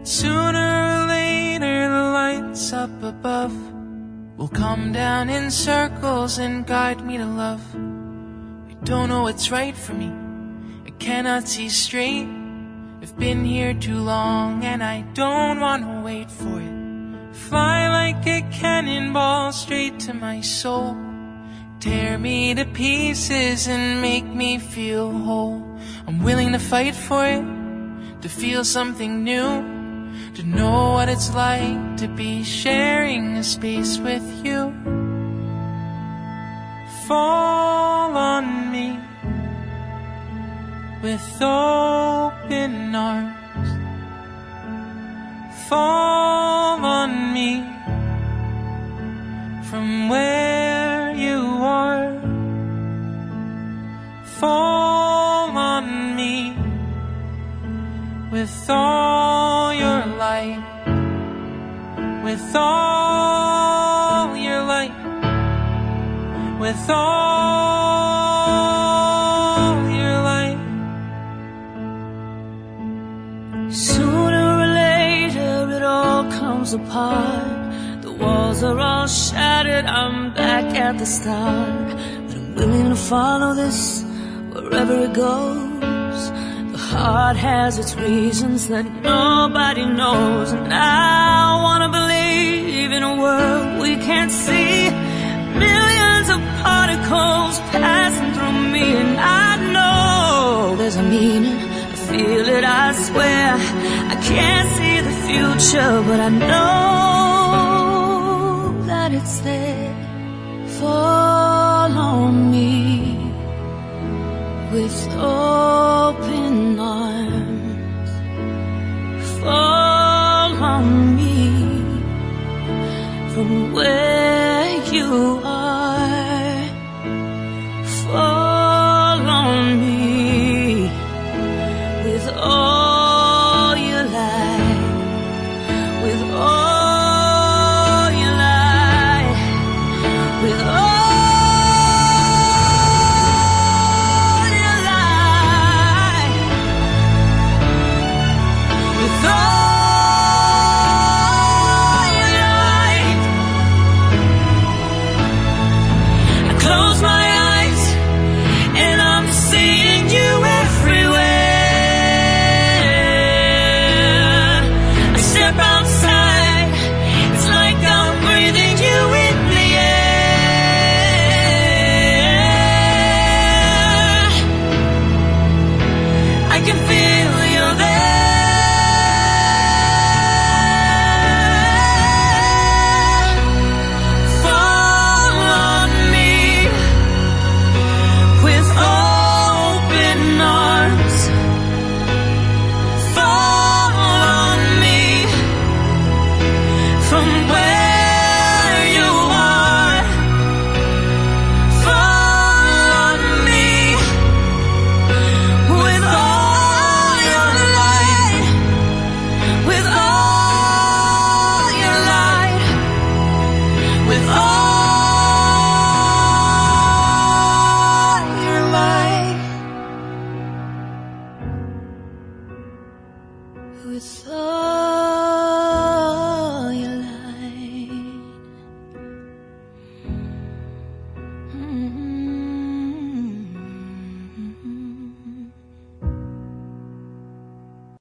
Sooner or later the lights up above will come down in circles and guide me to love. I don't know what's right for me, I cannot see straight. I've been here too long and I don't want to wait for it. Fly like a cannonball straight to my soul. Tear me to pieces and make me feel whole. I'm willing to fight for it, to feel something new, to know what it's like to be sharing a space with you. Fall on me with open arms. Fall on me from where you are. Fall on me with all your light, with all your light, with all your light. Sooner or later it all comes apart. The walls are all shattered, I'm back at the start. But I'm willing to follow this wherever it goes. The heart has its reasons that nobody knows. And I wanna believe in a world we can't see. Millions of particles passing through me, and I know there's a meaning. I feel it, I swear. I can't see the future, but I know that it's there. Fall on me with open arms. Fall on me from where you are. Fall on me with all your light, with all your light, with all your light, with all your light. I close my eyes and I'm seeing you everywhere. I step outside, it's like I'm breathing you in the air. I can feel you're there. Fall on me with open arms. Fall on me from where you are. Fall on me with all your light, with all your light, with all your light, with all